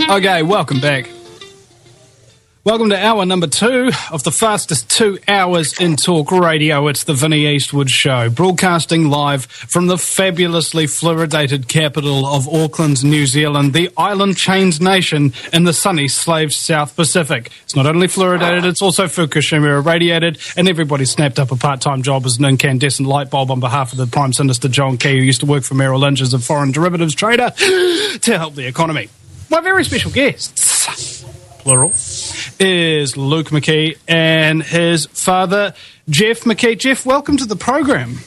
Okay, welcome back. Welcome to hour number 2 of the fastest 2 hours in talk radio. It's the Vinnie Eastwood Show, broadcasting live from the fabulously fluoridated capital of Auckland, New Zealand, the island chains nation in the sunny slave South Pacific. It's not only fluoridated, it's also Fukushima irradiated, and everybody snapped up a part-time job as an incandescent light bulb on behalf of the Prime Minister John Key, who used to work for Merrill Lynch as a foreign derivatives trader, to help the economy. My very special guests, plural, is Luke McKee and his father, Jeff McKee. Jeff, welcome to the program.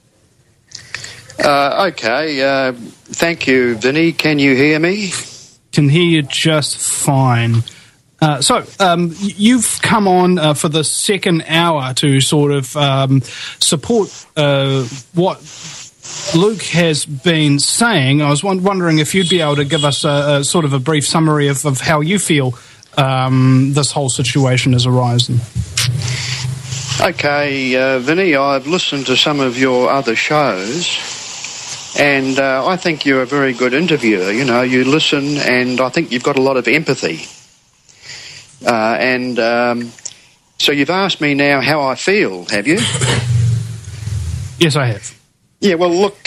Okay. Thank you, Vinny. Can you hear me? Can hear you just fine. So you've come on for the second hour to sort of support what Luke has been saying. I was wondering if you'd be able to give us a sort of a brief summary of how you feel this whole situation is arising. Okay, Vinny, I've listened to some of your other shows, and I think you're a very good interviewer. You know, you listen, and I think you've got a lot of empathy. So you've asked me now how I feel, have you? Yes, I have. Yeah, well, look,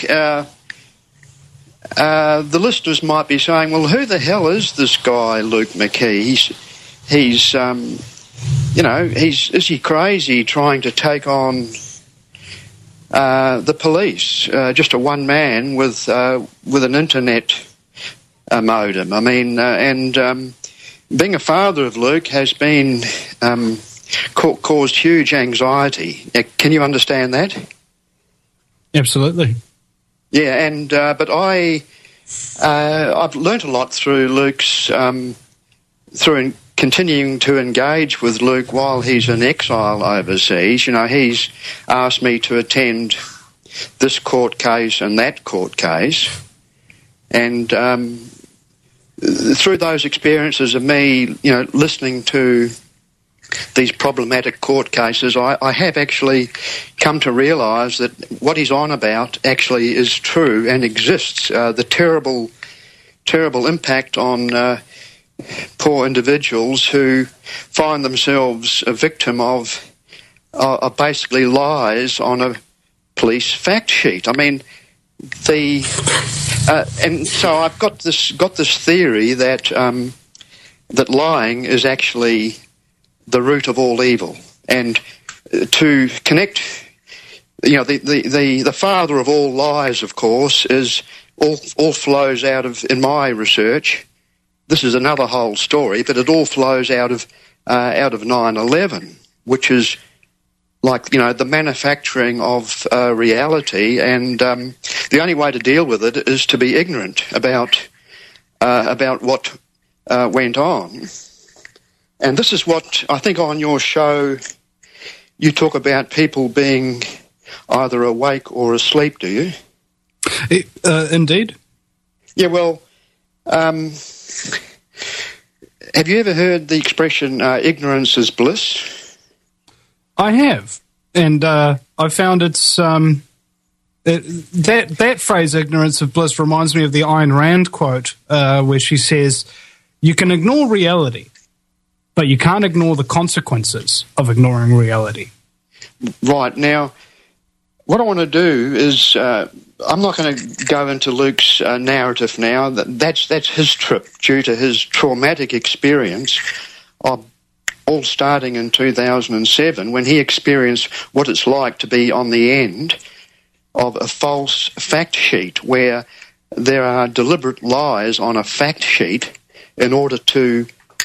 the listeners might be saying, well, who the hell is this guy, Luke McKee? Is he crazy trying to take on the police? Just a one man with an internet modem. I mean, being a father of Luke has been caused huge anxiety. Can you understand that? Absolutely. Yeah, and but I've learnt a lot through Luke's through continuing to engage with Luke while he's in exile overseas. You know, he's asked me to attend this court case and that court case, and through those experiences of me, you know, listening to these problematic court cases, I have actually come to realise that what he's on about actually is true and exists. The terrible impact on poor individuals who find themselves a victim of basically lies on a police fact sheet. I mean, and so I've got this theory that that lying is actually the root of all evil, and to connect, you know, the father of all lies, of course, is all flows out of, in my research, this is another whole story, but it all flows out of 9/11, which is like, you know, the manufacturing of reality, and the only way to deal with it is to be ignorant about what went on. And this is what I think on your show you talk about people being either awake or asleep, do you? Indeed. Yeah, well, have you ever heard the expression ignorance is bliss? I have. And I found it's... that phrase, ignorance of bliss, reminds me of the Ayn Rand quote where she says, you can ignore reality, but you can't ignore the consequences of ignoring reality. Right. Now, what I want to do is, I'm not going to go into Luke's narrative now. That's his trip due to his traumatic experience of all starting in 2007 when he experienced what it's like to be on the end of a false fact sheet where there are deliberate lies on a fact sheet in order to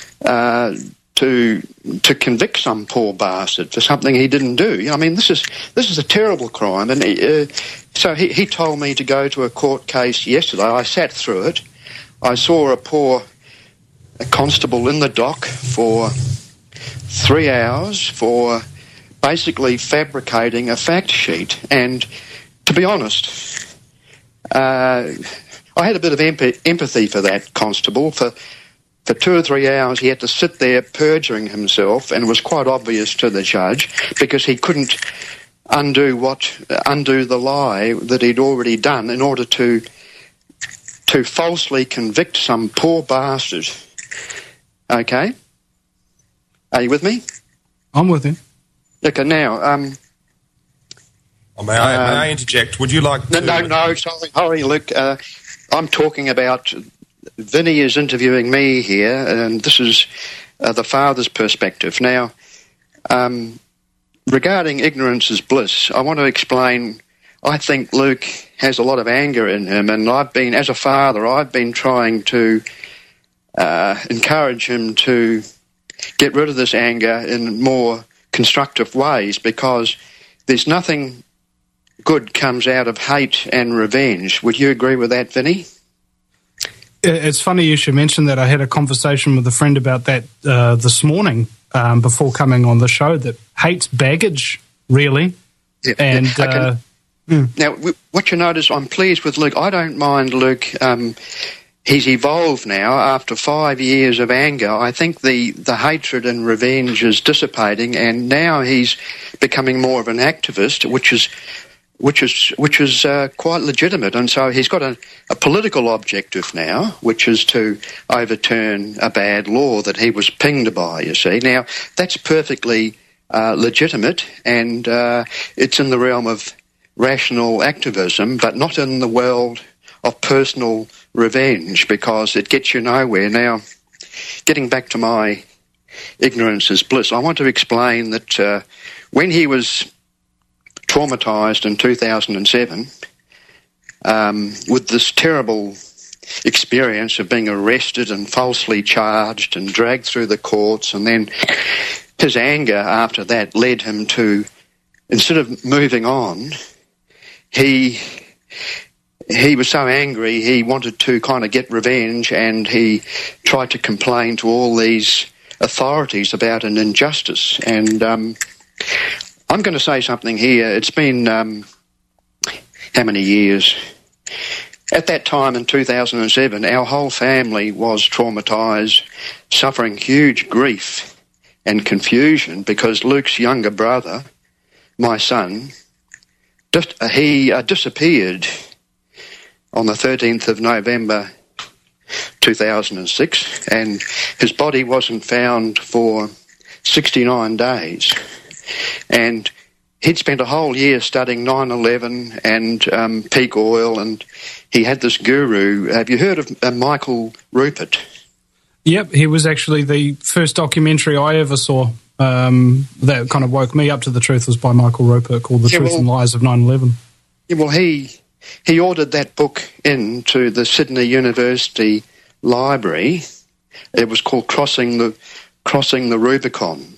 convict some poor bastard for something he didn't do. You know, I mean, this is a terrible crime, and so he told me to go to a court case yesterday. I sat through it. I saw a constable in the dock for 3 hours for basically fabricating a fact sheet, and to be honest, I had a bit of empathy for that constable. For 2 or 3 hours, he had to sit there perjuring himself, and it was quite obvious to the judge because he couldn't undo the lie that he'd already done in order to falsely convict some poor bastard Okay. Are you with me? I'm with you. Okay, now... may I interject? Would you like to... No, sorry, Luke. I'm talking about... Vinny is interviewing me here, and this is the father's perspective. Now, regarding ignorance is bliss, I want to explain... I think Luke has a lot of anger in him, and as a father, I've been trying to encourage him to get rid of this anger in more constructive ways, because there's nothing good comes out of hate and revenge. Would you agree with that, Vinny? It's funny you should mention that. I had a conversation with a friend about that this morning before coming on the show, that hate's baggage, really. Yeah, and okay. Now, what you notice, I'm pleased with Luke. I don't mind Luke. He's evolved now after 5 years of anger. I think the hatred and revenge is dissipating, and now he's becoming more of an activist, which is quite legitimate. And so he's got a political objective now, which is to overturn a bad law that he was pinged by, you see. Now, that's perfectly legitimate, and it's in the realm of rational activism, but not in the world of personal revenge, because it gets you nowhere. Now, getting back to my ignorance is bliss, I want to explain that when he was traumatised in 2007 with this terrible experience of being arrested and falsely charged and dragged through the courts, and then his anger after that led him to, instead of moving on, he was so angry he wanted to kind of get revenge, and he tried to complain to all these authorities about an injustice. And I'm going to say something here. It's been how many years? At that time in 2007, our whole family was traumatised, suffering huge grief and confusion, because Luke's younger brother, my son, he disappeared on the 13th of November 2006, and his body wasn't found for 69 days. And he'd spent a whole year studying 9/11 and peak oil, and he had this guru. Have you heard of Michael Rupert? Yep, he was actually the first documentary I ever saw that kind of woke me up to the truth, was by Michael Rupert, called The Truth and Lies of 9/11. Yeah, well, he ordered that book into the Sydney University Library. It was called Crossing the Rubicon.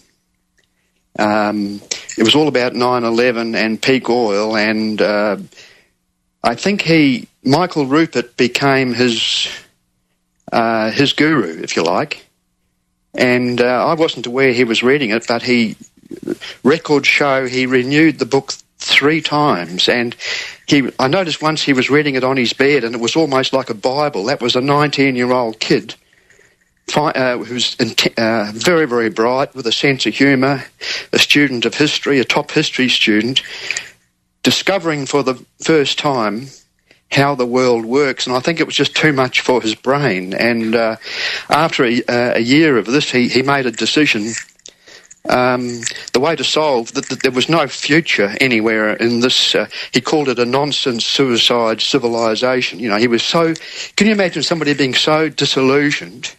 It was all about 9/11 and peak oil, and I think Michael Rupert became his guru, if you like. And I wasn't aware he was reading it, but records show he renewed the book 3 times, and I noticed once he was reading it on his bed, and it was almost like a Bible. That was a 19-year-old kid who's very, very bright, with a sense of humour, a student of history, a top history student, discovering for the first time how the world works. And I think it was just too much for his brain. And after a year of this, he made a decision, the way to solve that there was no future anywhere in this. He called it a nonsense suicide civilization. You know, he was so... Can you imagine somebody being so disillusioned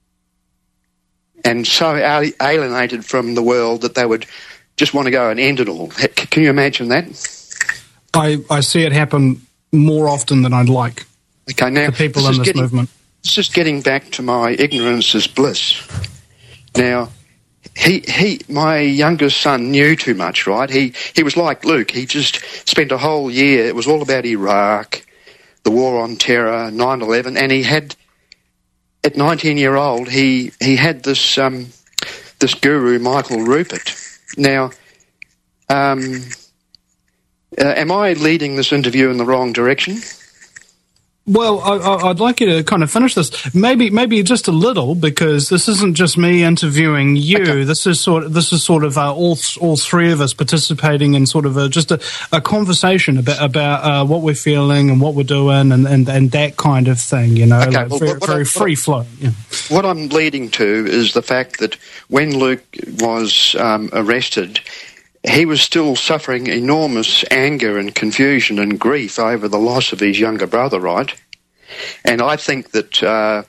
and so alienated from the world that they would just want to go and end it all? Can you imagine that? I see it happen more often than I'd like. Okay, now, the people in this movement. This is getting back to my ignorance is bliss. Now, my youngest son knew too much, right? He was like Luke. He just spent a whole year. It was all about Iraq, the war on terror, 9/11, and he had, at 19-year-old, he had this guru, Michael Rupert. Now, am I leading this interview in the wrong direction? Well, I'd like you to kind of finish this, maybe just a little, because this isn't just me interviewing you. Okay. This is sort of all three of us participating in sort of just a conversation about what we're feeling and what we're doing and that kind of thing. You know, okay. Like very free flowing. Yeah. What I'm leading to is the fact that when Luke was arrested, he was still suffering enormous anger and confusion and grief over the loss of his younger brother, right? And I think that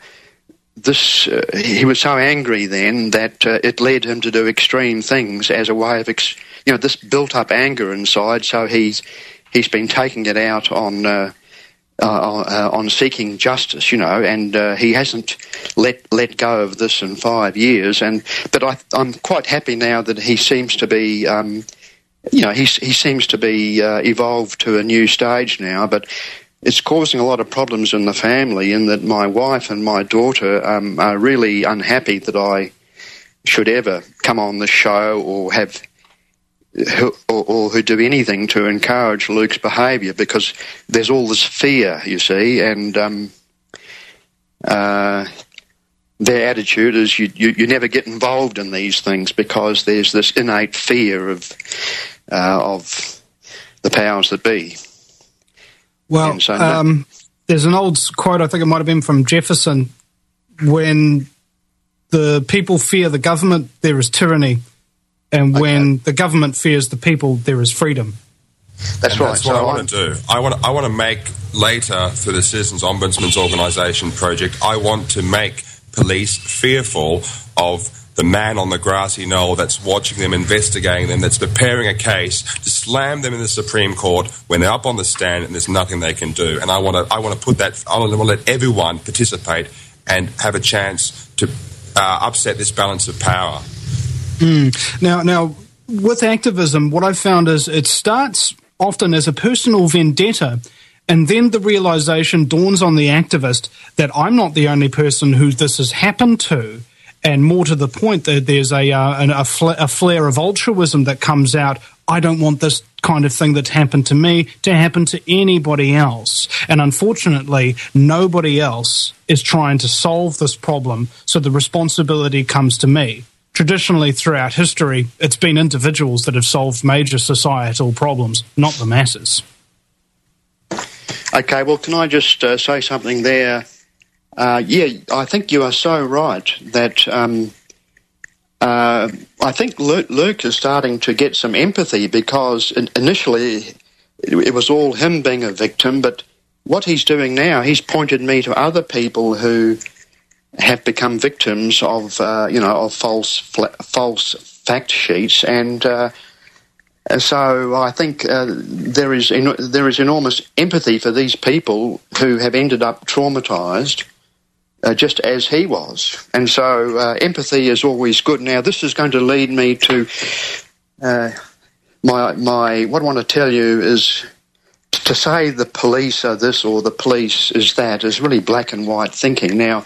he was so angry then that it led him to do extreme things as a way of, this built up anger inside. So he's been taking it out on seeking justice, and he hasn't let go of this in 5 years. But I'm quite happy now that he seems to be, he seems to be evolved to a new stage now. But it's causing a lot of problems in the family, in that my wife and my daughter are really unhappy that I should ever come on the show or have. Or who do anything to encourage Luke's behaviour, because there's all this fear, you see, and their attitude is you never get involved in these things because there's this innate fear of the powers that be. Well, there's an old quote, I think it might have been from Jefferson, when the people fear the government, there is tyranny. And when the government fears the people, there is freedom. That's right. That's what I want to do. I want to make later, through the Citizens Ombudsman's organisation project, I want to make police fearful of the man on the grassy knoll that's watching them, investigating them, that's preparing a case to slam them in the Supreme Court when they're up on the stand and there's nothing they can do. And I want to put that. I want to let everyone participate and have a chance to upset this balance of power. Now, with activism, what I've found is it starts often as a personal vendetta, and then the realization dawns on the activist that I'm not the only person who this has happened to, and more to the point, that there's a flare of altruism that comes out. I don't want this kind of thing that's happened to me to happen to anybody else. And unfortunately, nobody else is trying to solve this problem, so the responsibility comes to me. Traditionally, throughout history, it's been individuals that have solved major societal problems, not the masses. Okay, well, can I just say something there? I think you are so right that I think Luke is starting to get some empathy, because initially it was all him being a victim, but what he's doing now, he's pointed me to other people who have become victims of false fact sheets, and so I think there is enormous empathy for these people who have ended up traumatised, just as he was, and so empathy is always good. Now, this is going to lead me to my what I want to tell you is, to say the police are this or the police is that is really black and white thinking. Now,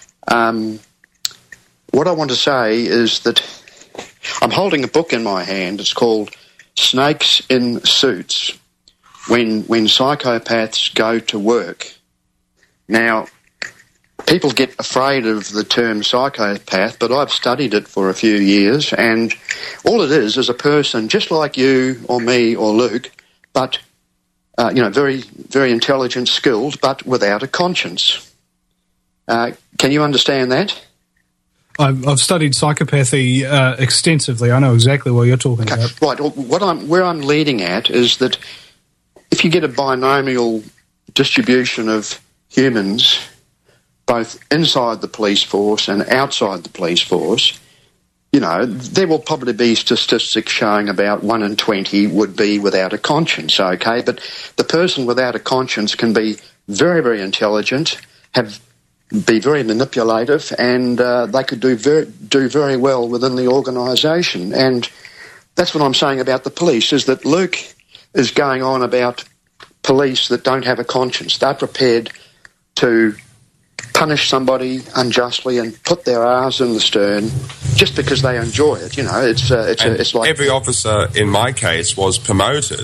what I want to say is that I'm holding a book in my hand. It's called Snakes in Suits, when psychopaths go to work. Now, people get afraid of the term psychopath, but I've studied it for a few years, and all it is a person just like you or me or Luke, but very, very intelligent, skilled, but without a conscience. Can you understand that? I've studied psychopathy extensively. I know exactly what you're talking about. Right. Where I'm leading at is that if you get a binomial distribution of humans, both inside the police force and outside the police force, there will probably be statistics showing about 1 in 20 would be without a conscience, okay? But the person without a conscience can be very, very intelligent, be very manipulative, and they could do very well within the organisation. And that's what I'm saying about the police, is that Luke is going on about police that don't have a conscience. They're prepared to punish somebody unjustly and put their arse in the stern just because they enjoy it. It's like every officer in my case was promoted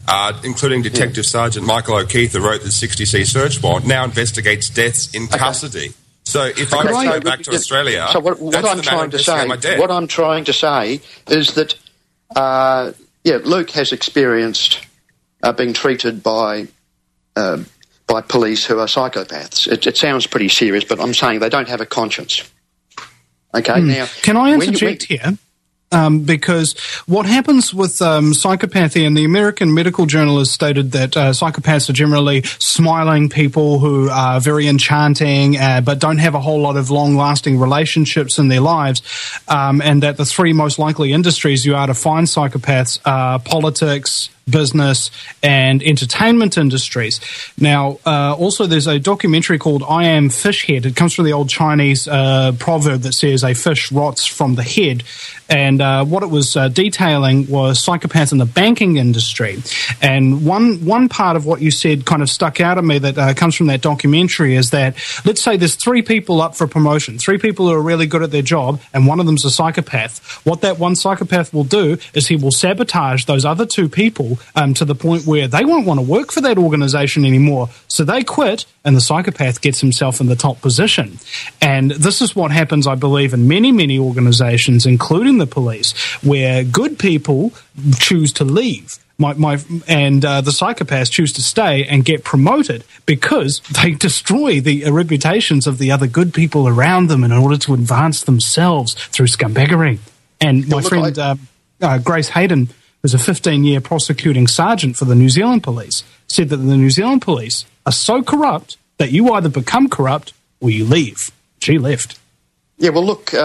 including Detective Sergeant Michael O'Keefe, who wrote the 60C search warrant, now investigates deaths in custody. So if I go back to Australia, so what I'm trying to say is that Luke has experienced being treated by police who are psychopaths. It sounds pretty serious, but I'm saying they don't have a conscience. Okay, now can I interject here? Because what happens with psychopathy, and the American Medical Journal has stated that psychopaths are generally smiling people who are very enchanting but don't have a whole lot of long-lasting relationships in their lives, and that the three most likely industries you are to find psychopaths are politics, business, and entertainment industries. Now, also there's a documentary called I Am Fish Head. It comes from the old Chinese proverb that says a fish rots from the head. And what it was detailing was psychopaths in the banking industry. And one part of what you said kind of stuck out at me that comes from that documentary is that, let's say there's three people up for promotion, three people who are really good at their job, and one of them's a psychopath. What that one psychopath will do is he will sabotage those other two people to the point where they won't want to work for that organization anymore. So they quit, and the psychopath gets himself in the top position. And this is what happens, I believe, in many, many organizations, including the police, where good people choose to leave. The psychopaths choose to stay and get promoted because they destroy the reputations of the other good people around them in order to advance themselves through scumbaggery. And my friend Grace Hayden, who's a 15-year prosecuting sergeant for the New Zealand Police, said that the New Zealand Police are so corrupt that you either become corrupt or you leave. She left. Yeah, well, look,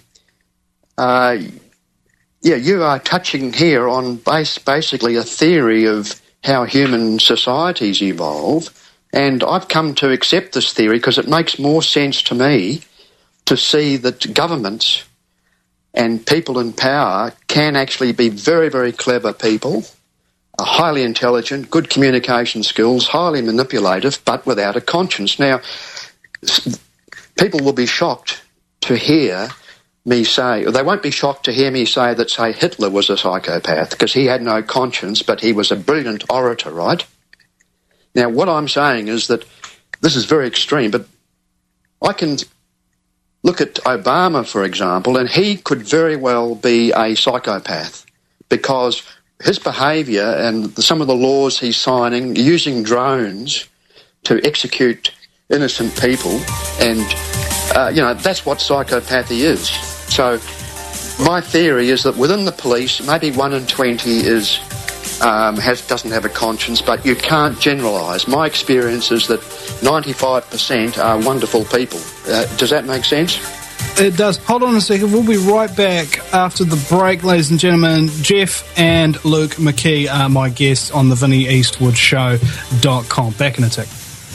you are touching here on basically a theory of how human societies evolve, and I've come to accept this theory because it makes more sense to me to see that governments and people in power can actually be very, very clever people, are highly intelligent, good communication skills, highly manipulative, but without a conscience. Now, people will be shocked to hear me say, or they won't be shocked to hear me say that, say, Hitler was a psychopath because he had no conscience, but he was a brilliant orator, right? Now, what I'm saying is that this is very extreme, but I can look at Obama, for example, and he could very well be a psychopath because his behaviour and some of the laws he's signing, using drones to execute innocent people, and, that's what psychopathy is. So my theory is that within the police, maybe 1 in 20 doesn't have a conscience, but you can't generalise. My experience is that 95% are wonderful people. Does that make sense? It does. Hold on a second. We'll be right back after the break, ladies and gentlemen. Jeff and Luke McKee are my guests on the VinnieEastwoodShow.com. Back in a tick.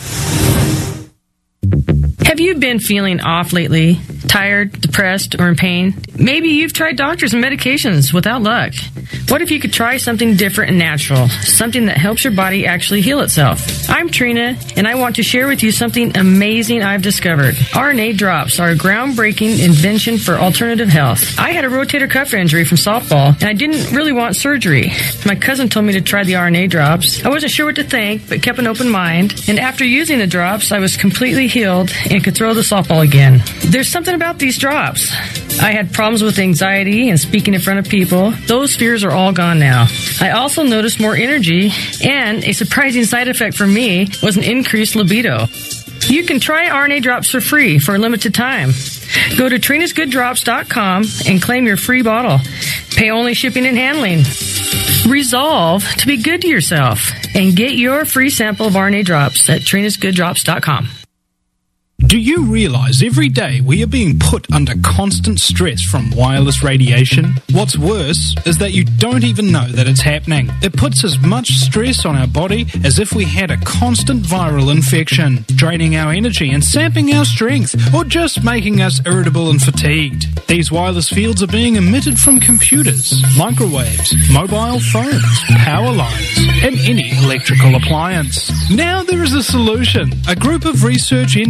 Have you been feeling off lately? Tired, depressed, or in pain? Maybe you've tried doctors and medications without luck. What if you could try something different and natural? Something that helps your body actually heal itself. I'm Trina, and I want to share with you something amazing I've discovered. RNA drops are a groundbreaking invention for alternative health. I had a rotator cuff injury from softball, and I didn't really want surgery. My cousin told me to try the RNA drops. I wasn't sure what to think, but kept an open mind. And after using the drops, I was completely healed and could throw the softball again. There's something about these drops. I had problems with anxiety and speaking in front of people. Those fears are all gone now. I also noticed more energy, and a surprising side effect for me was an increased libido. You can try RNA drops for free for a limited time. Go to trinasgooddrops.com and claim your free bottle. Pay only shipping and handling. Resolve to be good to yourself and get your free sample of RNA drops at trinasgooddrops.com. Do you realize every day we are being put under constant stress from wireless radiation? What's worse is that you don't even know that it's happening. It puts as much stress on our body as if we had a constant viral infection, draining our energy and sapping our strength, or just making us irritable and fatigued. These wireless fields are being emitted from computers, microwaves, mobile phones, power lines, and any electrical appliance. Now there is a solution. A group of research engineers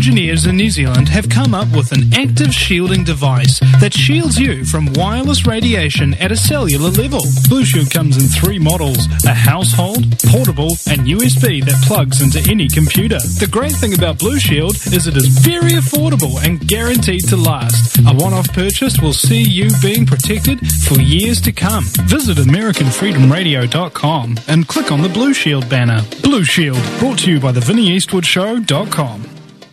manufacturers in New Zealand have come up with an active shielding device that shields you from wireless radiation at a cellular level. Blue Shield comes in 3 models: a household, portable, and USB that plugs into any computer. The great thing about Blue Shield is it is very affordable and guaranteed to last. A one-off purchase will see you being protected for years to come. Visit AmericanFreedomRadio.com and click on the Blue Shield banner. Blue Shield, brought to you by TheVinnieEastwoodShow.com.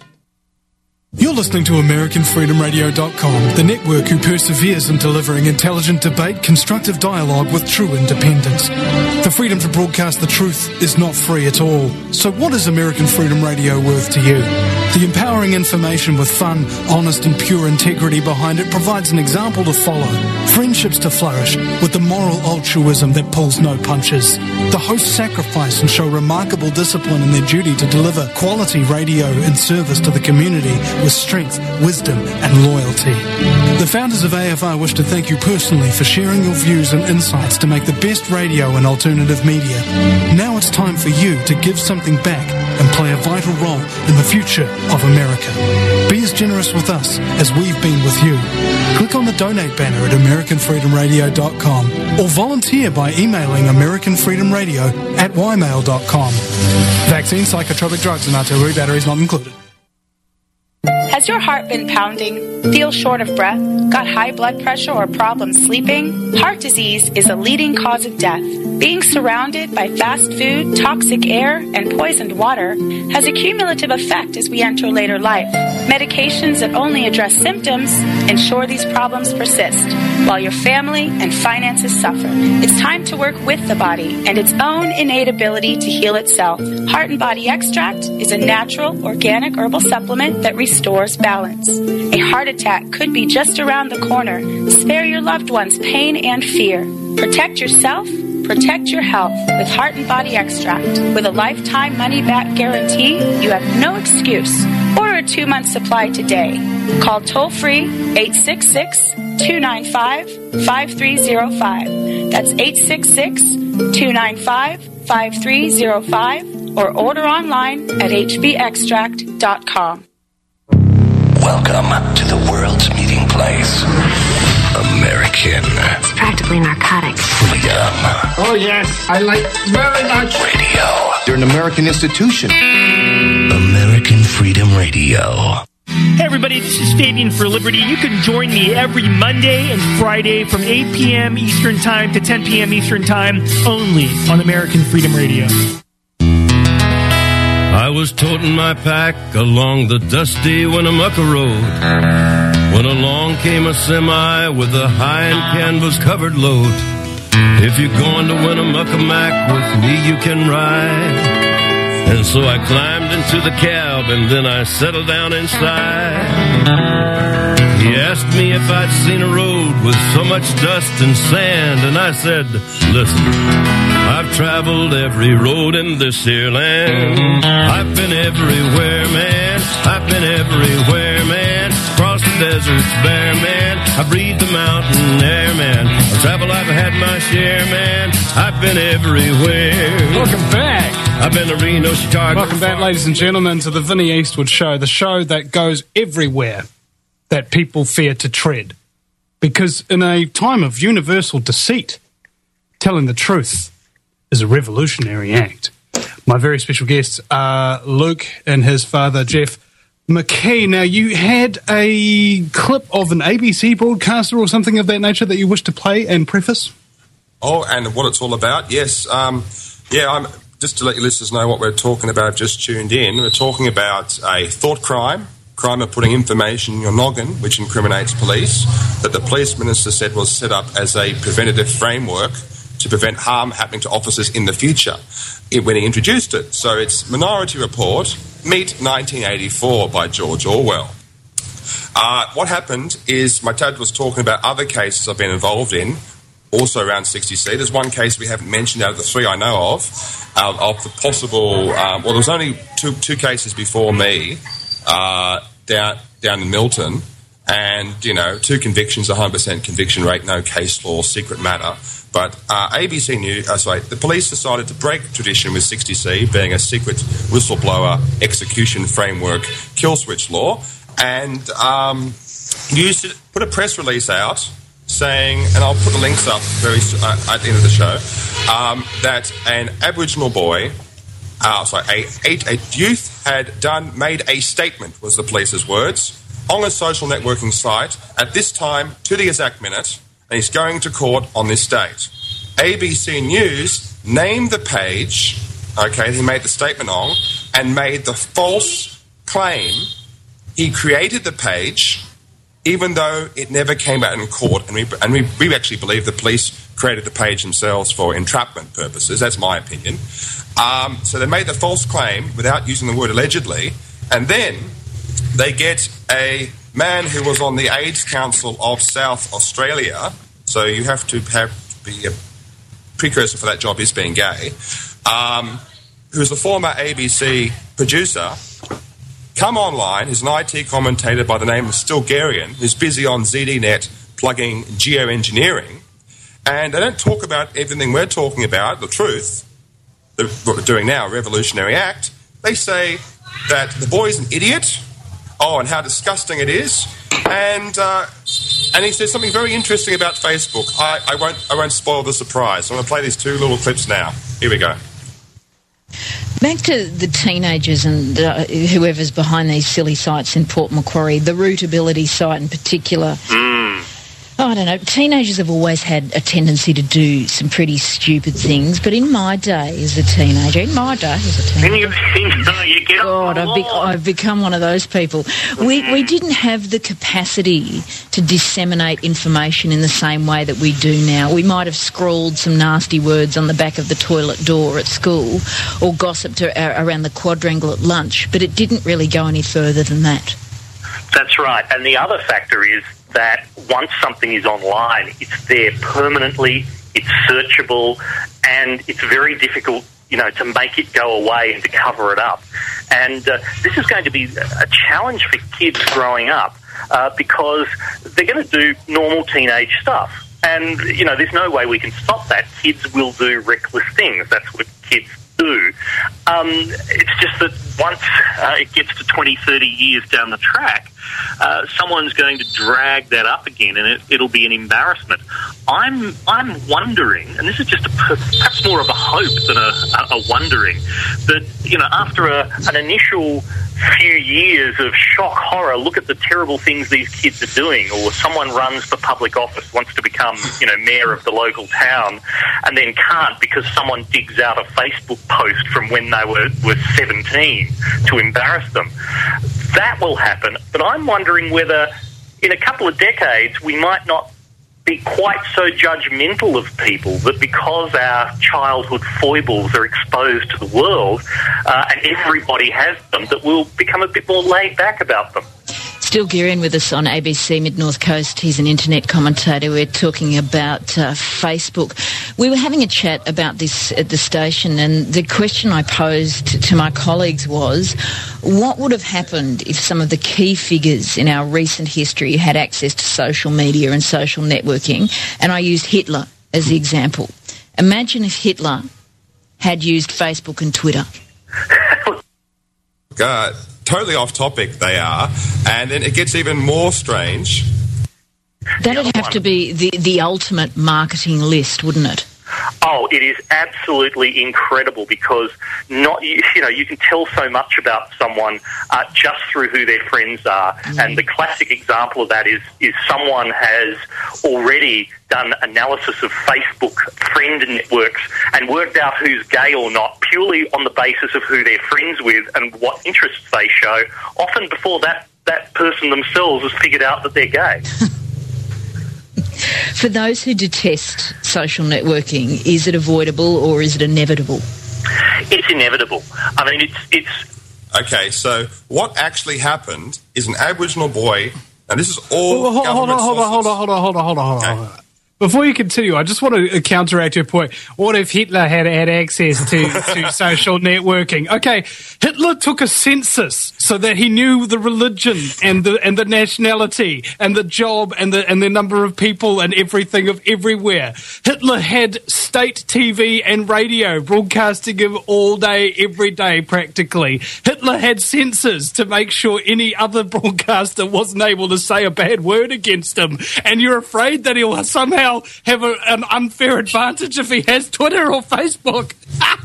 You're listening to AmericanFreedomRadio.com, the network who perseveres in delivering intelligent debate, constructive dialogue with true independence. The freedom to broadcast the truth is not free at all. So what is American Freedom Radio worth to you? The empowering information with fun, honest and pure integrity behind it provides an example to follow, friendships to flourish, with the moral altruism that pulls no punches. The hosts sacrifice and show remarkable discipline in their duty to deliver quality radio in service to the community with strength, wisdom and loyalty. The founders of AFR wish to thank you personally for sharing your views and insights to make the best radio and alternative media. Now it's time for you to give something back and play a vital role in the future of America. Be as generous with us as we've been with you. Click on the donate banner at AmericanFreedomRadio.com or volunteer by emailing AmericanFreedomRadio@ymail.com. Vaccine, psychotropic drugs and artillery batteries not included. Has your heart been pounding? Feel short of breath? Got high blood pressure or problems sleeping? Heart disease is a leading cause of death. Being surrounded by fast food, toxic air, and poisoned water has a cumulative effect as we enter later life. Medications that only address symptoms ensure these problems persist, while your family and finances suffer. It's time to work with the body and its own innate ability to heal itself. Heart and Body Extract is a natural, organic herbal supplement that restores balance. A heart attack could be just around the corner. Spare your loved ones pain and fear. Protect yourself. Protect your health with Heart and Body Extract. With a lifetime money-back guarantee, you have no excuse. Order a 2-month supply today. Call toll-free 866-295-5305. That's 866-295-5305 or order online at hbextract.com. Welcome to the world's meeting place. American. It's practically narcotics. Freedom. Oh, yes. I like very much. Radio. You're an American institution. American Freedom Radio. Hey everybody, this is Fabian for Liberty. You can join me every Monday and Friday from 8 p.m. Eastern Time to 10 p.m. Eastern Time only on American Freedom Radio. I was toting my pack along the dusty Winnemucca Road when along came a semi with a high-end canvas-covered load. If you're going to Winnemucca Mac with me, you can ride. And so I climbed into the cab and then I settled down inside. He asked me if I'd seen a road with so much dust and sand, and I said, listen, I've traveled every road in this here land. I've been everywhere, man. I've been everywhere, man. Across the deserts bare, man. I breathe the mountain air, man. Of travel I've had my share, man. I've been everywhere. Welcome back. I've been to Reno, Chicago. Welcome back, ladies and gentlemen, to the Vinnie Eastwood Show, the show that goes everywhere that people fear to tread. Because in a time of universal deceit, telling the truth is a revolutionary act. My very special guests are Luke and his father, Jeff McKee. Now, you had a clip of an ABC broadcaster or something of that nature that you wish to play and preface? Oh, and what it's all about? Yes. Just to let your listeners know what we're talking about, just tuned in, we're talking about a thought crime of putting information in your noggin, which incriminates police, that the police minister said was set up as a preventative framework to prevent harm happening to officers in the future when he introduced it. So it's Minority Report, meet 1984 by George Orwell. What happened is my dad was talking about other cases I've been involved in, also around 60C. There's one case we haven't mentioned out of the three I know of the possible... there was only two cases before me down in Milton And, 2 convictions, 100% conviction rate, no case law, secret matter. But ABC News, the police decided to break tradition with 60C, being a secret whistleblower execution framework kill switch law, and put a press release out saying, and I'll put the links up at the end of the show, that an Aboriginal boy, a youth had made a statement, was the police's words, on a social networking site at this time to the exact minute, and he's going to court on this date. ABC News named the page, he made the statement on, and made the false claim. He created the page, even though it never came out in court, and we actually believe the police created the page themselves for entrapment purposes. That's my opinion. So they made the false claim without using the word allegedly, and then they get a man who was on the AIDS Council of South Australia, so you have to be a precursor for that job is being gay, who's a former ABC producer, come online, who's an IT commentator by the name of Stilgarian, who's busy on ZDNet plugging geoengineering, and they don't talk about everything we're talking about, the truth, what we're doing now, Revolutionary Act. They say that the boy's an idiot, and how disgusting it is, and he says something very interesting about Facebook. I won't spoil the surprise. I'm going to play these 2 little clips now. Here we go. Back to the teenagers and whoever's behind these silly sites in Port Macquarie, the Rootability site in particular. I don't know, teenagers have always had a tendency to do some pretty stupid things, but in my day as a teenager, God, I've become one of those people. We didn't have the capacity to disseminate information in the same way that we do now. We might have scrawled some nasty words on the back of the toilet door at school or gossiped around the quadrangle at lunch, but it didn't really go any further than that. That's right, and the other factor is that once something is online, it's there permanently, it's searchable, and it's very difficult, to make it go away and to cover it up. And this is going to be a challenge for kids growing up because they're going to do normal teenage stuff. And, there's no way we can stop that. Kids will do reckless things. That's what kids do. It's just that once it gets to 20, 30 years down the track, someone's going to drag that up again, and it'll be an embarrassment. I'm wondering, and this is just perhaps more of a hope than a wondering, that after an initial few years of shock horror, look at the terrible things these kids are doing, or someone runs for public office, wants to become mayor of the local town, and then can't because someone digs out a Facebook post from when they were 17 to embarrass them. That will happen, but I'm wondering whether in a couple of decades we might not be quite so judgmental of people, that because our childhood foibles are exposed to the world and everybody has them, that we'll become a bit more laid back about them. Stilgarian with us on ABC Mid-North Coast. He's an internet commentator. We're talking about Facebook. We were having a chat about this at the station, and the question I posed to my colleagues was, what would have happened if some of the key figures in our recent history had access to social media and social networking? And I used Hitler as the example. Imagine if Hitler had used Facebook and Twitter. God. Totally off topic they are, and then it gets even more strange. That'd have to be the ultimate marketing list, wouldn't it? Oh, it is absolutely incredible because you can tell so much about someone just through who their friends are. And the classic example of that is someone has already done analysis of Facebook friend networks and worked out who's gay or not purely on the basis of who they're friends with and what interests they show, often before that person themselves has figured out that they're gay. For those who detest social networking, is it avoidable or is it inevitable? It's inevitable. I mean, it's... Okay, so what actually happened is an Aboriginal boy, and this is all hold on. Before you continue, I just want to counteract your point. What if Hitler had access to social networking? Okay, Hitler took a census so that he knew the religion and the nationality and the job and the number of people and everything of everywhere. Hitler had state TV and radio broadcasting him all day, every day practically. Hitler had censors to make sure any other broadcaster wasn't able to say a bad word against him. And you're afraid that he'll somehow have an unfair advantage if he has Twitter or Facebook.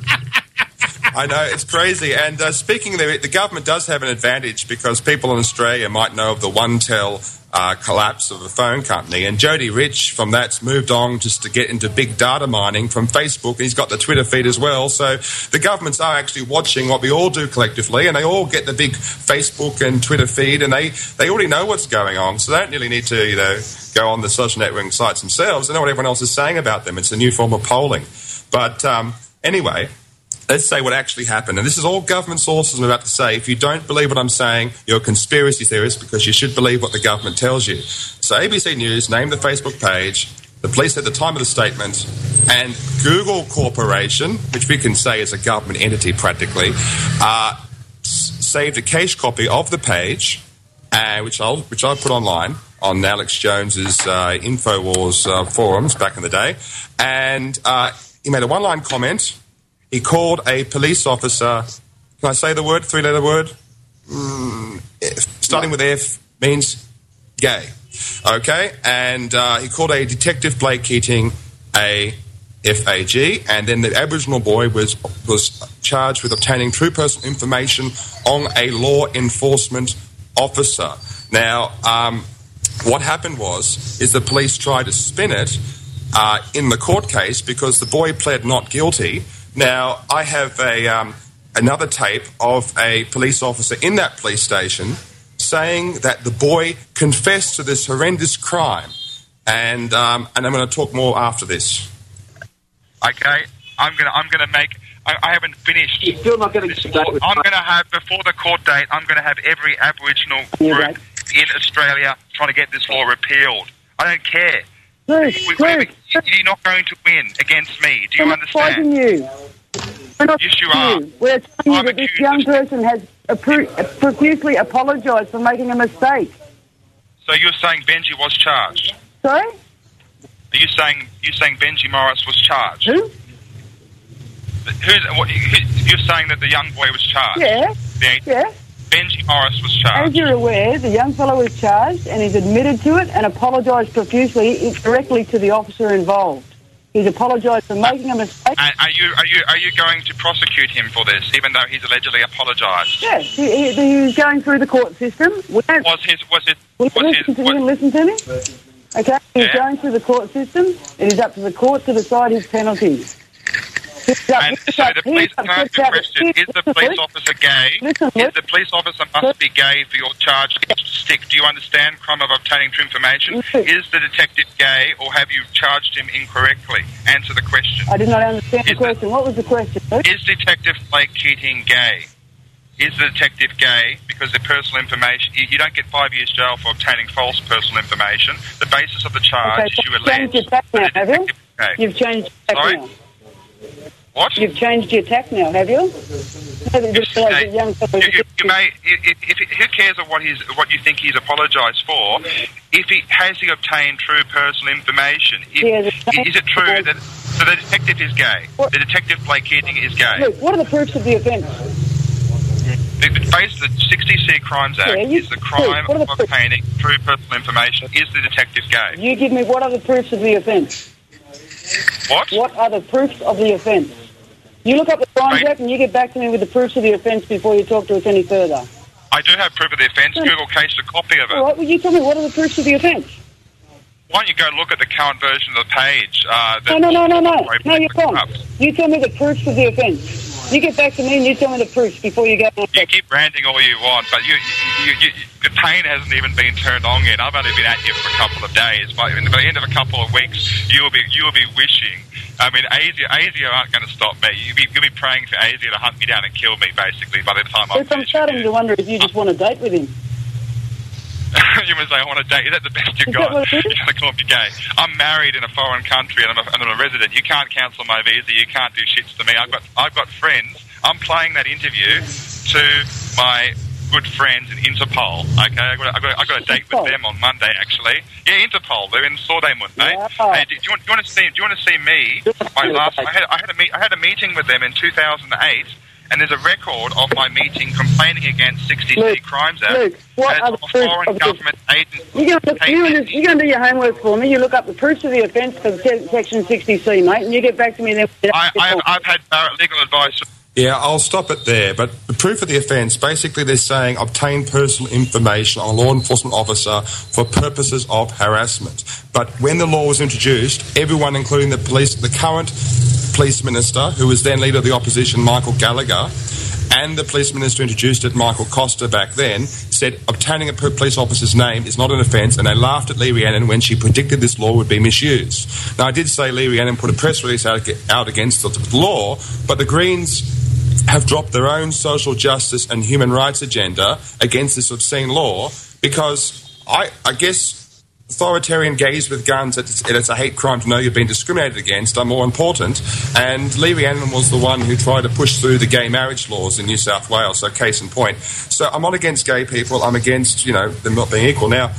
I know, it's crazy. And speaking of the government does have an advantage because people in Australia might know of the OneTel collapse of a phone company. And Jody Rich from that's moved on just to get into big data mining from Facebook. And he's got the Twitter feed as well. So the governments are actually watching what we all do collectively, and they all get the big Facebook and Twitter feed, and they already know what's going on. So they don't really need to, go on the social networking sites themselves. They know what everyone else is saying about them. It's a new form of polling. But anyway, let's say what actually happened. And this is all government sources I'm about to say. If you don't believe what I'm saying, you're a conspiracy theorist because you should believe what the government tells you. So ABC News named the Facebook page, the police at the time of the statement, and Google Corporation, which we can say is a government entity practically, saved a cache copy of the page, which I'll put online on Alex Jones's InfoWars forums back in the day. And he made a one-line comment. He called a police officer, can I say the word, three-letter word? Starting with F means gay. Okay? And he called a Detective Blake Keating a FAG, and then the Aboriginal boy was charged with obtaining true personal information on a law enforcement officer. Now, what happened is the police tried to spin it in the court case because the boy pled not guilty. Now, I have another tape of a police officer in that police station saying that the boy confessed to this horrendous crime. And I'm going to talk more after this. Okay, I'm going to make... I haven't finished. You're still not getting I'm going to have, before the court date, I'm going to have every Aboriginal group in Australia trying to get this law repealed. I don't care. You're not going to win against me. Do you understand? We're not yes, you are. We're telling you that this young person has profusely apologised for making a mistake. So you're saying Benji was charged? Sorry? Are you saying Benji Morris was charged? Who? You're saying that the young boy was charged? Yeah. Yeah. Benji Morris was charged. As you're aware, the young fellow was charged and he's admitted to it and apologised profusely directly to the officer involved. He's apologised for making a mistake. And are you going to prosecute him for this, even though he's allegedly apologised? Yes, he's going through the court system. Listen to me. Okay, he's going through the court system. It is up to the court to decide his penalties. And so the police, can I ask you a question? Is the police officer gay? Is the police officer must be gay for your charge to stick? Do you understand crime of obtaining true information? Is the detective gay, or have you charged him incorrectly? Answer the question. I did not understand the question. What was the question? Is Detective Blake Keating gay? Is the detective gay? Because the personal information, you don't get 5 years jail for obtaining false personal information. The basis of the charge is you allege that the detective is gay. You've changed your tack now. What? You've changed your tack now, have you? You may. Who cares what you think he's apologised for? If he obtained true personal information? Is it true that so the detective is gay? What? The detective Blake Keating is gay. Look, what are the proofs of the offence? Based on the 60C Crimes Act is the crime of obtaining true personal information. Is the detective gay? You give me what are the proofs of the offence? What? What are the proofs of the offence? You look up the Crimes Act and you get back to me with the proofs of the offence before you talk to us any further. I do have proof of the offence. Google cached a copy of it. All right, well, you tell me what are the proofs of the offence? Why don't you go look at the current version of the page? No, you're wrong. You tell me the proofs of the offence. You get back to me and you tell me the proofs before you go on. You keep ranting all you want, but the pain hasn't even been turned on yet. I've only been at you for a couple of days. By the end of a couple of weeks, you'll be wishing. I mean, ASIO aren't going to stop me. You'll be praying for ASIO to hunt me down and kill me, basically, by the time I'm starting to wonder if you just want a date with him. you and say, I want to date you, is that the best you've got? You're going to call me gay. I'm married in a foreign country and I'm a resident. You can't cancel my visa. You can't do shits to me. I've got friends. I'm playing that interview to my good friends in Interpol. Okay, I got a date with them on Monday. Actually, yeah, Interpol. They're in Sordemund, mate. Yeah. Hey, do you want to see me? I had a meeting with them in 2008. And there's a record of my meeting complaining against 60C Crimes Act as a foreign government agency. You're going to do your homework for me. You look up the proofs of the offence for Section 60C, mate, and you get back to me then. I've had legal advice. Yeah, I'll stop it there. But the proof of the offence, basically they're saying obtain personal information on a law enforcement officer for purposes of harassment. But when the law was introduced, everyone, including the police, the current police minister, who was then leader of the opposition, Michael Gallagher, and the police minister introduced it, Michael Costa, back then, said obtaining a police officer's name is not an offence, and they laughed at Lee Rhiannon when she predicted this law would be misused. Now, I did say Lee Rhiannon put a press release out against the law, but the Greens have dropped their own social justice and human rights agenda against this obscene law because I guess authoritarian gays with guns, it's a hate crime to know you've been discriminated against, are more important. And Lee Rhiannon was the one who tried to push through the gay marriage laws in New South Wales, so case in point. So I'm not against gay people, I'm against, them not being equal. Now,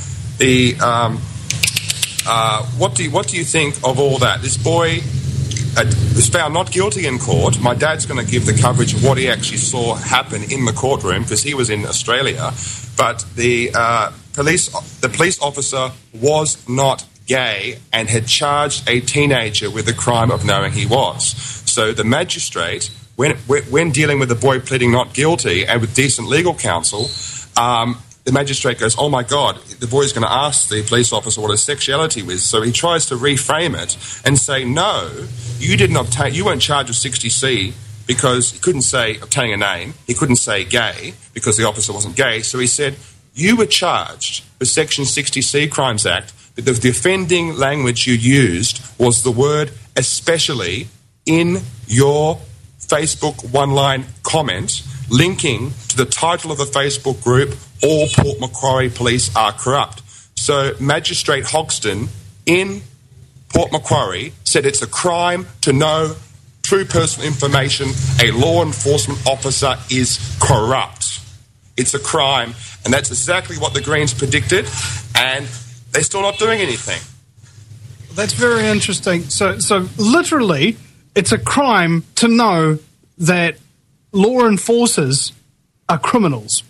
what do you think of all that? This boy was found not guilty in court. My dad's going to give the coverage of what he actually saw happen in the courtroom because he was in Australia. But the police officer was not gay and had charged a teenager with the crime of knowing he was. So the magistrate, when dealing with the boy pleading not guilty and with decent legal counsel, the magistrate goes, oh my God, the boy's going to ask the police officer what his sexuality was. So he tries to reframe it and say, no, you weren't charged with 60C because he couldn't say obtaining a name. He couldn't say gay because the officer wasn't gay. So he said, you were charged with Section 60C Crimes Act, but the offending language you used was the word especially in your Facebook one-line comment linking to the title of the Facebook group, All Port Macquarie Police Are Corrupt. So Magistrate Hogston in Port Macquarie said it's a crime to know true personal information. A law enforcement officer is corrupt. It's a crime, and that's exactly what the Greens predicted, and they're still not doing anything. That's very interesting. So literally, it's a crime to know that law enforcers are criminals.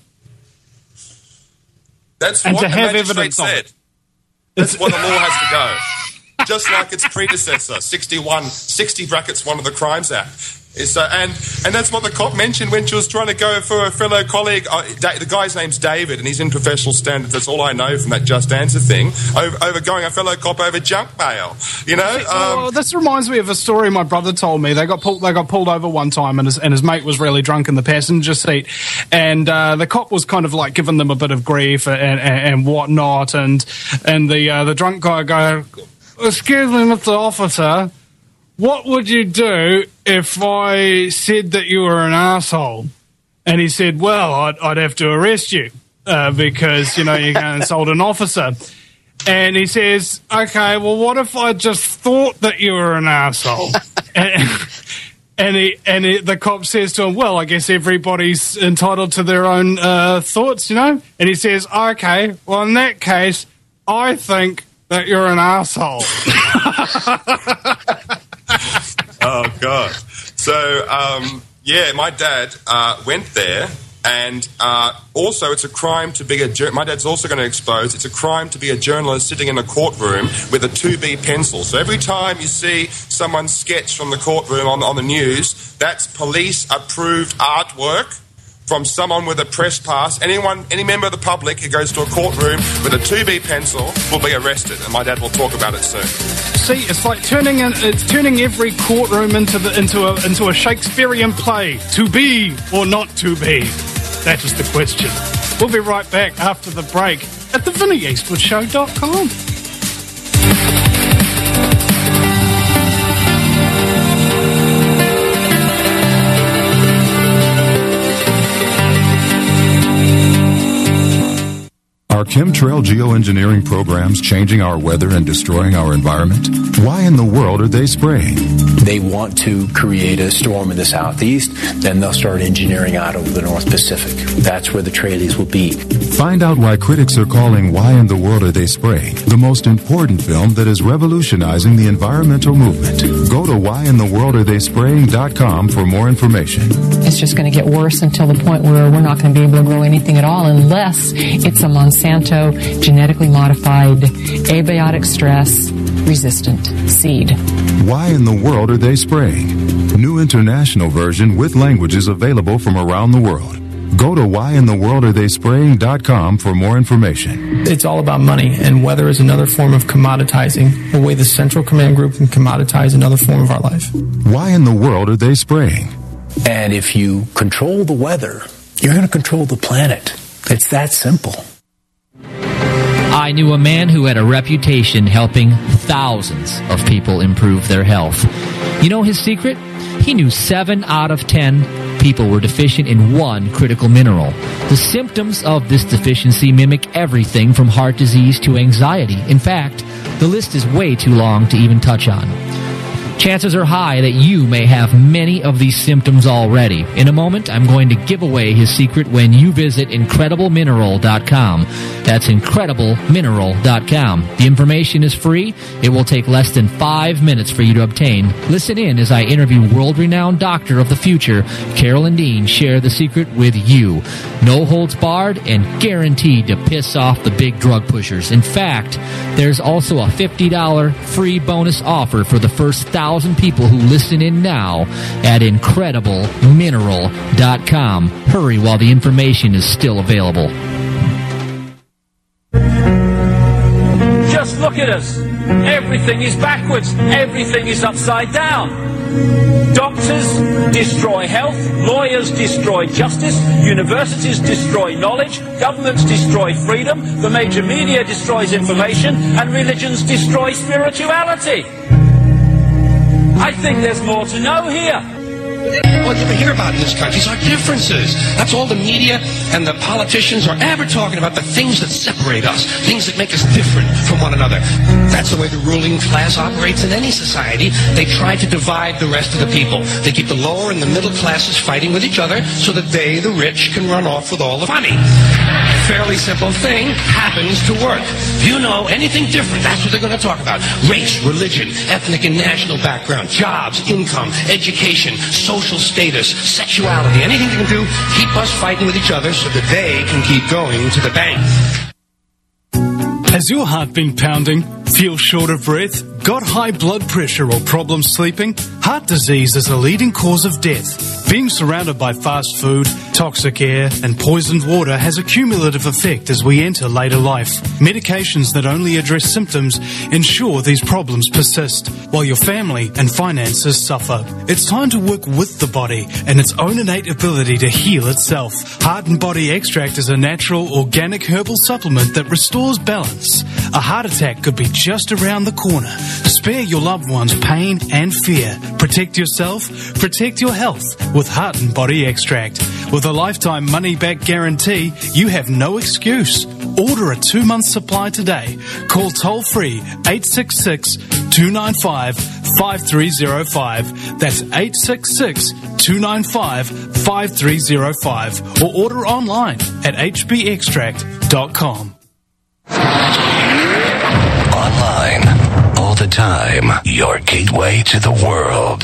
That's what the magistrate said. That's what the law has to go. Just like its predecessor, 60 brackets 1 of the Crimes Act. And that's what the cop mentioned when she was trying to go for a fellow colleague. The guy's name's David, and he's in professional standards. That's all I know from that Just Answer thing. Over going a fellow cop over junk mail. This reminds me of a story my brother told me. They got pulled over one time, and his mate was really drunk in the passenger seat, and the cop was kind of like giving them a bit of grief and whatnot, and the drunk guy go, "Excuse me, Mr. Officer, what would you do if I said that you were an asshole?" And he said, well, I'd have to arrest you because, you're going to insult an officer. And he says, okay, well, what if I just thought that you were an asshole? and the cop says to him, well, I guess everybody's entitled to their own thoughts, And he says, okay, well, in that case, I think that you're an asshole. Oh, God. So, my dad went there, and also it's a crime to be my dad's also going to expose, it's a crime to be a journalist sitting in a courtroom with a 2B pencil. So every time you see someone sketch from the courtroom on the news, that's police-approved artwork from someone with a press pass. Any member of the public who goes to a courtroom with a 2B pencil will be arrested, and my dad will talk about it soon. See, it's like turning every courtroom into a Shakespearean play. To be or not to be? That is the question. We'll be right back after the break at theVinnieEastwoodshow.com. Are chemtrail geoengineering programs changing our weather and destroying our environment? Why in the world are they spraying? They want to create a storm in the southeast, then they'll start engineering out over the North Pacific. That's where the trailees will be. Find out why critics are calling Why in the World Are They Spraying the most important film that is revolutionizing the environmental movement. Go to whyintheworldaretheyspraying.com for more information. It's just going to get worse until the point where we're not going to be able to grow anything at all unless it's a Monsanto genetically modified abiotic stress resistant seed. Why in the world are they spraying? New international version with languages available from around the world. Go to whyintheworldaretheyspraying.com for more information. It's all about money, and weather is another form of commoditizing, the way the Central Command Group can commoditize another form of our life. Why in the world are they spraying? And if you control the weather, you're going to control the planet. It's that simple. I knew a man who had a reputation helping thousands of people improve their health. You know his secret? He knew 7 out of 10 people were deficient in one critical mineral. The symptoms of this deficiency mimic everything from heart disease to anxiety. In fact, the list is way too long to even touch on. Chances are high that you may have many of these symptoms already. In a moment, I'm going to give away his secret when you visit IncredibleMineral.com. That's IncredibleMineral.com. The information is free. It will take less than 5 minutes for you to obtain. Listen in as I interview world-renowned doctor of the future, Carolyn Dean, share the secret with you. No holds barred and guaranteed to piss off the big drug pushers. In fact, there's also a $50 free bonus offer for the first 1,000 people who listen in now at IncredibleMineral.com. Hurry while the information is still available. Just look at us. Everything is backwards. Everything is upside down. Doctors destroy health, lawyers destroy justice, universities destroy knowledge, governments destroy freedom, the major media destroys information, and religions destroy spirituality. I think there's more to know here. All you ever hear about in this country is our differences. That's all the media and the politicians are ever talking about, the things that separate us, things that make us different from one another. That's the way the ruling class operates in any society. They try to divide the rest of the people. They keep the lower and the middle classes fighting with each other so that they, the rich, can run off with all the money. Fairly simple thing happens to work. If you know anything different, that's what they're going to talk about. Race, religion, ethnic and national background, jobs, income, education, social status, sexuality, anything they can do, keep us fighting with each other so that they can keep going to the bank. Has your heart been pounding? Feel short of breath? Got high blood pressure or problems sleeping? Heart disease is a leading cause of death. Being surrounded by fast food, toxic air and poisoned water has a cumulative effect as we enter later life. Medications that only address symptoms ensure these problems persist, while your family and finances suffer. It's time to work with the body and its own innate ability to heal itself. Heart and Body Extract is a natural, organic herbal supplement that restores balance. A heart attack could be just around the corner. Spare your loved ones pain and fear. Protect yourself, protect your health with Heart and Body Extract. With a lifetime money-back guarantee, you have no excuse. Order a 2-month supply today. Call toll-free 866-295-5305. That's 866-295-5305. Or order online at hbextract.com. Online, all the time, your gateway to the world.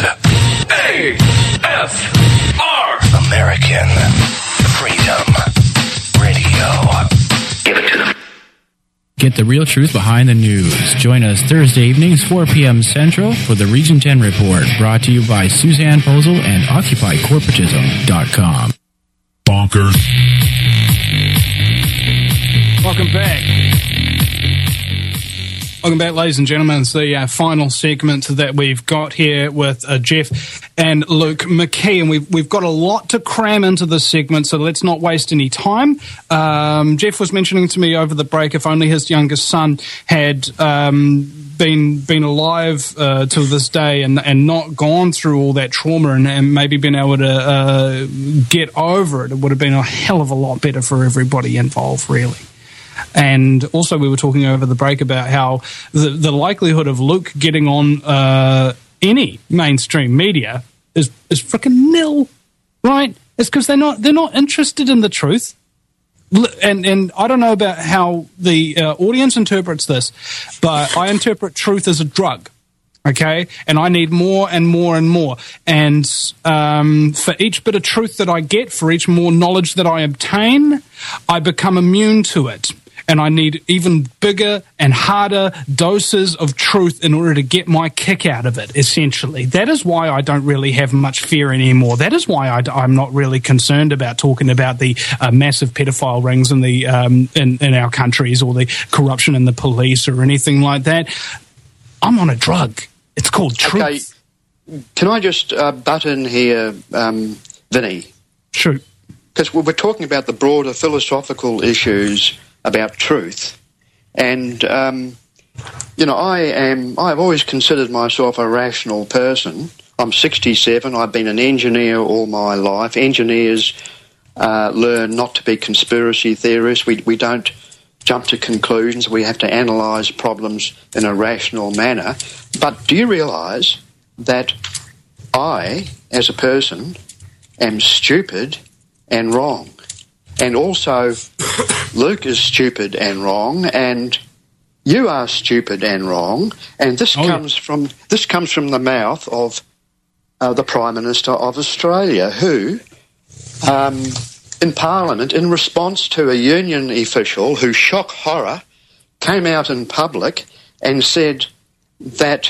AFR! American Freedom Radio. Give it to them. Get the real truth behind the news. Join us Thursday evenings, 4 p.m. Central, for the Region 10 Report, brought to you by Suzanne Posel and OccupyCorporatism.com. Bonkers. Welcome back. Welcome back, ladies and gentlemen. It's the final segment that we've got here with Jeff and Luke McKee, and we've got a lot to cram into this segment, so let's not waste any time. Jeff was mentioning to me over the break if only his youngest son had been alive to this day and not gone through all that trauma and maybe been able to get over it, it would have been a hell of a lot better for everybody involved, really. And also we were talking over the break about how the likelihood of Luke getting on any mainstream media is freaking nil, right? It's because they're not interested in the truth. And I don't know about how the audience interprets this, but I interpret truth as a drug. Okay, and I need more and more and more. And for each bit of truth that I get, for each more knowledge that I obtain, I become immune to it. And I need even bigger and harder doses of truth in order to get my kick out of it, essentially. That is why I don't really have much fear anymore. That is why I'm not really concerned about talking about the massive pedophile rings in the in our countries, or the corruption in the police, or anything like that. I'm on a drug. It's called truth. Okay. Can I just butt in here, Vinny? Sure. Because we're talking about the broader philosophical issues about truth. And, I've always considered myself a rational person. I'm 67. I've been an engineer all my life. Engineers learn not to be conspiracy theorists. We don't jump to conclusions. We have to analyse problems in a rational manner. But do you realise that I, as a person, am stupid and wrong? And also, Luke is stupid and wrong, and you are stupid and wrong. And this comes from the mouth of the Prime Minister of Australia, who, in Parliament, in response to a union official who, shock horror, came out in public and said that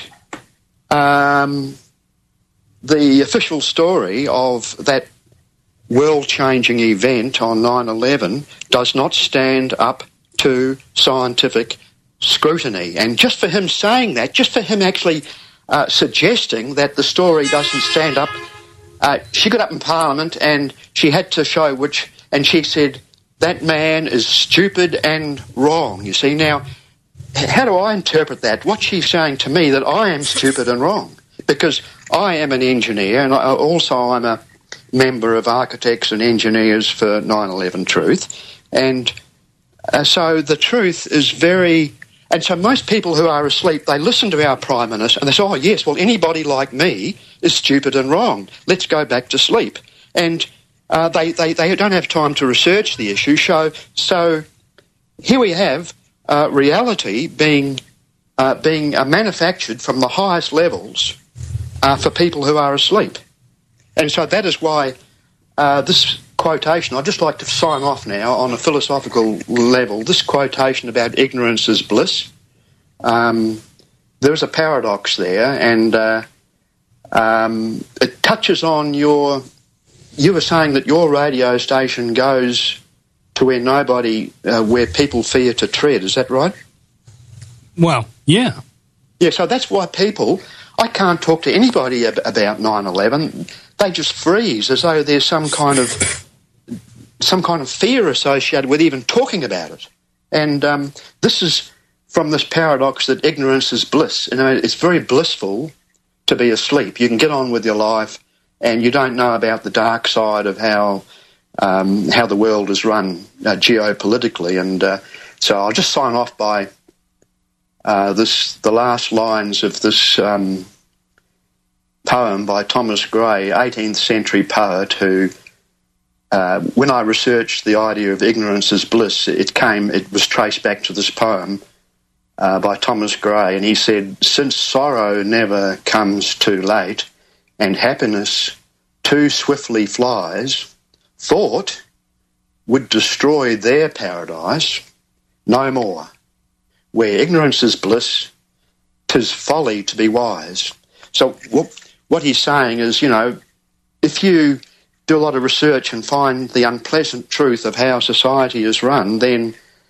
the official story of that world-changing event on 9/11 does not stand up to scientific scrutiny. And just for him saying that, just for him actually suggesting that the story doesn't stand up, she got up in Parliament and she had to show which, and she said, that man is stupid and wrong. You see, now, how do I interpret that? What she's saying to me, that I am stupid and wrong, because I am an engineer, and I'm a member of Architects and Engineers for 9/11 Truth. And so the truth is very... And so most people who are asleep, they listen to our Prime Minister and they say, oh, yes, well, anybody like me is stupid and wrong. Let's go back to sleep. And they don't have time to research the issue. So here we have reality being manufactured from the highest levels for people who are asleep. And so that is why this quotation, I'd just like to sign off now on a philosophical level, this quotation about ignorance is bliss, there is a paradox there, and it touches on you were saying that your radio station goes to where people fear to tread, is that right? Well, yeah. Yeah, so that's why I can't talk to anybody about 9/11. They just freeze as though there's some kind of fear associated with even talking about it. And this is from this paradox that ignorance is bliss. You know, it's very blissful to be asleep. You can get on with your life, and you don't know about the dark side of how the world is run geopolitically. And so I'll just sign off by the last lines of this poem by Thomas Gray, 18th century poet, who, when I researched the idea of ignorance as bliss, it was traced back to this poem by Thomas Gray, and he said, since sorrow never comes too late and happiness too swiftly flies, thought would destroy their paradise no more. Where ignorance is bliss, 'tis folly to be wise. So what he's saying is, if you do a lot of research and find the unpleasant truth of how society is run, then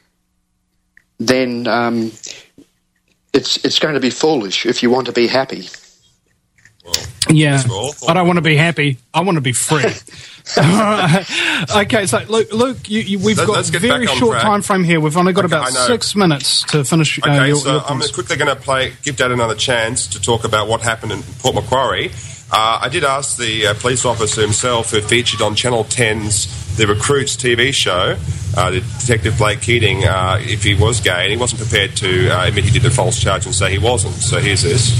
it's going to be foolish if you want to be happy. Yeah, I don't want to be happy. I want to be free. Okay, so Luke, we've got a very short time frame here. We've only got about 6 minutes to finish. Okay, so I'm quickly going to give Dad another chance to talk about what happened in Port Macquarie. I did ask the police officer himself, who featured on Channel 10's The Recruits TV show, Detective Blake Keating, if he was gay, and he wasn't prepared to admit he did a false charge and say he wasn't. So here's this.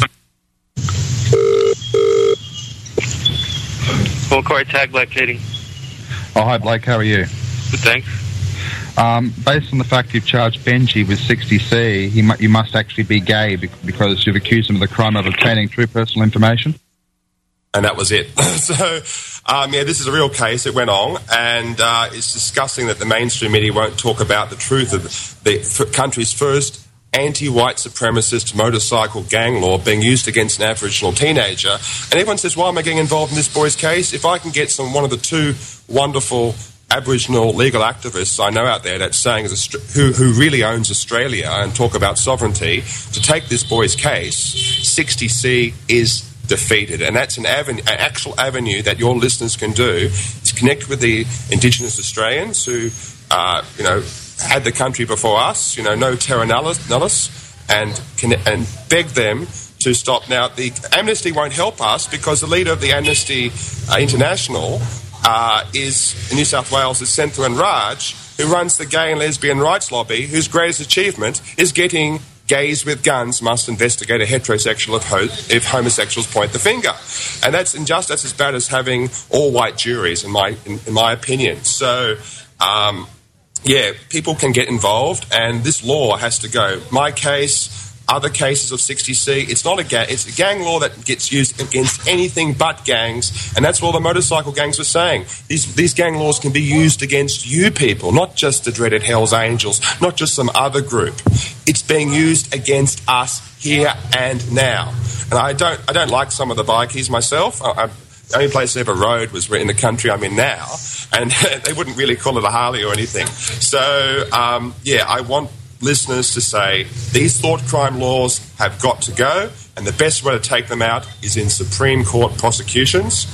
Paul Corey, Tag Blake Keating. Oh, hi Blake, how are you? Good, thanks. Based on the fact you've charged Benji with 60C, you must actually be gay because you've accused him of the crime of obtaining true personal information. And that was it. So, this is a real case. It went on, and it's disgusting that the mainstream media won't talk about the truth of the country's first anti-white supremacist motorcycle gang law being used against an Aboriginal teenager. And everyone says, why am I getting involved in this boy's case? If I can get one of the two wonderful Aboriginal legal activists I know out there that's saying who really owns Australia and talk about sovereignty, to take this boy's case, 60C is defeated. And that's an actual avenue that your listeners can do, is connect with the Indigenous Australians who, had the country before us, no terra nullis, and beg them to stop. Now, the Amnesty won't help us because the leader of the Amnesty International is in New South Wales, is Senthuan Raj, who runs the gay and lesbian rights lobby, whose greatest achievement is getting gays with guns must investigate a heterosexual if homosexuals point the finger. And that's as bad as having all white juries, in my opinion. So, people can get involved, and this law has to go. My case, other cases of 60C, it's not a gang. It's a gang law that gets used against anything but gangs, and that's what all the motorcycle gangs were saying. These gang laws can be used against you people, not just the dreaded Hells Angels, not just some other group. It's being used against us here and now. And I don't like some of the bikies myself. The only place I ever rode was in the country I'm in now, and they wouldn't really call it a Harley or anything. So, I want listeners to say these thought crime laws have got to go, and the best way to take them out is in Supreme Court prosecutions.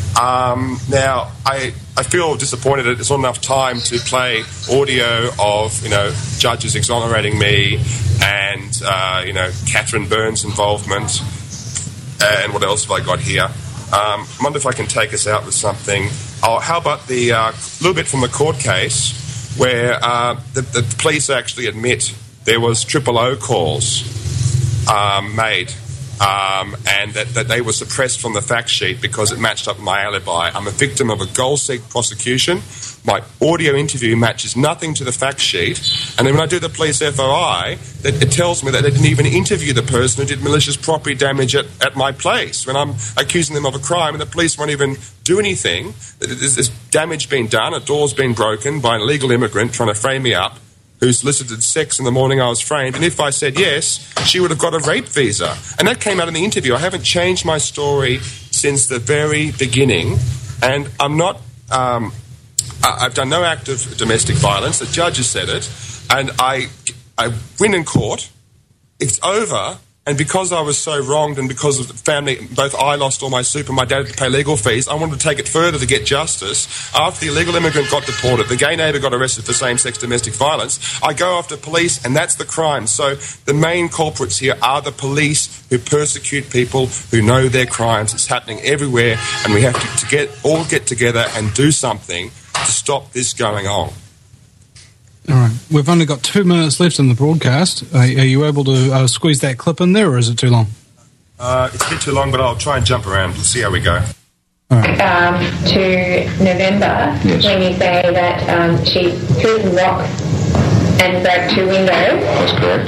Now, I feel disappointed that there's not enough time to play audio of, judges exonerating me and, Catherine Burns' involvement, and what else have I got here? I wonder if I can take us out with something. Oh, how about the little bit from the court case where the police actually admit there was 000 calls made, and that they were suppressed from the fact sheet because it matched up with my alibi. I'm a victim of a goal-seek prosecution. My audio interview matches nothing to the fact sheet, and then when I do the police FOI, it tells me that they didn't even interview the person who did malicious property damage at my place when I'm accusing them of a crime, and the police won't even do anything. There's damage being done, a door's been broken by an illegal immigrant trying to frame me up, who solicited sex in the morning I was framed, and if I said yes, she would have got a rape visa. And that came out in the interview. I haven't changed my story since the very beginning, and I'm not... I've done no act of domestic violence. The judge has said it, and I win in court. It's over, and because I was so wronged and because of the family, both I lost all my super, my dad had to pay legal fees, I wanted to take it further to get justice. After the illegal immigrant got deported, the gay neighbour got arrested for same-sex domestic violence, I go after police, and that's the crime. So the main culprits here are the police who persecute people who know their crimes. It's happening everywhere, and we have to all get together and do something to stop this going on. All right. We've only got 2 minutes left in the broadcast. Are you able to squeeze that clip in there, or is it too long? It's a bit too long, but I'll try and jump around. Let's see how we go. All right. To November, yes. When you say that she threw some rocks and broke 2 windows. That's correct.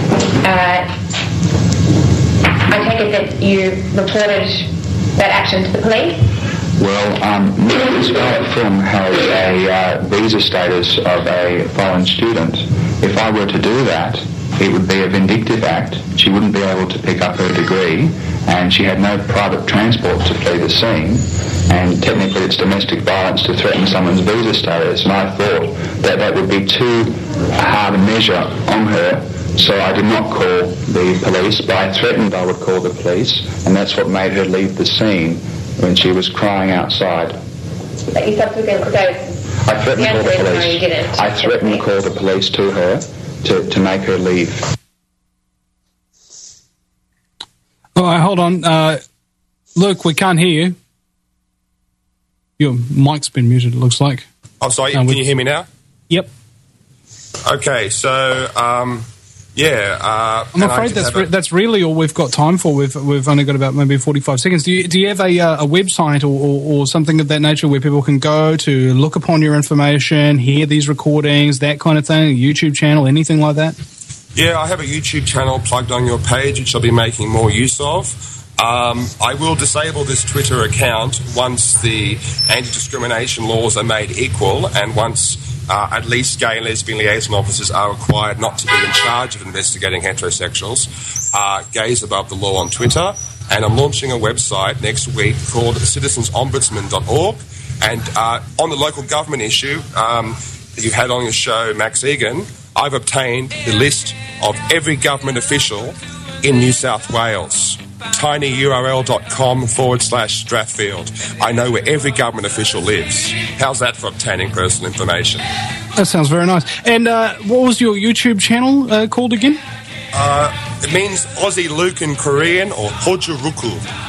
I take it that you reported that action to the police? Well, Ms. Film has a visa status of a foreign student. If I were to do that, it would be a vindictive act. She wouldn't be able to pick up her degree, and she had no private transport to flee the scene, and technically it's domestic violence to threaten someone's visa status, and I thought that that would be too hard a measure on her, so I did not call the police, but I threatened I would call the police, and that's what made her leave the scene when she was crying outside. But you subsequently... I threatened to call the police. I threatened to call the police to her to make her leave. All right, hold on. Luke, we can't hear you. Your mic's been muted, it looks like. I'm sorry, can you hear me now? Yep. Okay, so, I'm afraid that's really all we've got time for. We've only got about maybe 45 seconds. Do you have a website or something of that nature where people can go to look upon your information, hear these recordings, that kind of thing, a YouTube channel, anything like that? Yeah, I have a YouTube channel plugged on your page, which I'll be making more use of. I will disable this Twitter account once the anti-discrimination laws are made equal and once at least gay and lesbian liaison officers are required not to be in charge of investigating heterosexuals. Gays Above the Law on Twitter. And I'm launching a website next week called citizensombudsman.org. And on the local government issue that you had on your show, Max Egan, I've obtained the list of every government official in New South Wales. tinyurl.com/Strathfield. I know where every government official lives. How's that for obtaining personal information? That sounds very nice. And what was your YouTube channel called again? It means Aussie Lucan Korean, or Hojuruku.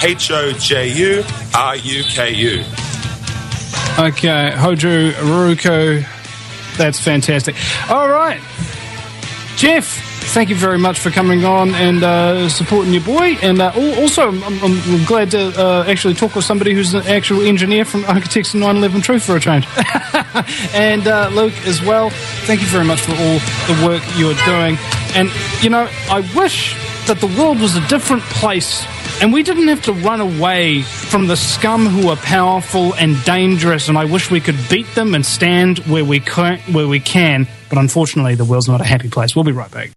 Hojuruku. Okay, Hojuruku. That's fantastic. All right. Jeff, thank you very much for coming on and supporting your boy. And also, I'm glad to actually talk with somebody who's an actual engineer from Architects of 9/11 Truth for a change. And Luke as well, thank you very much for all the work you're doing. And, you know, I wish that the world was a different place and we didn't have to run away from the scum who are powerful and dangerous, and I wish we could beat them and stand where we can. But unfortunately, the world's not a happy place. We'll be right back.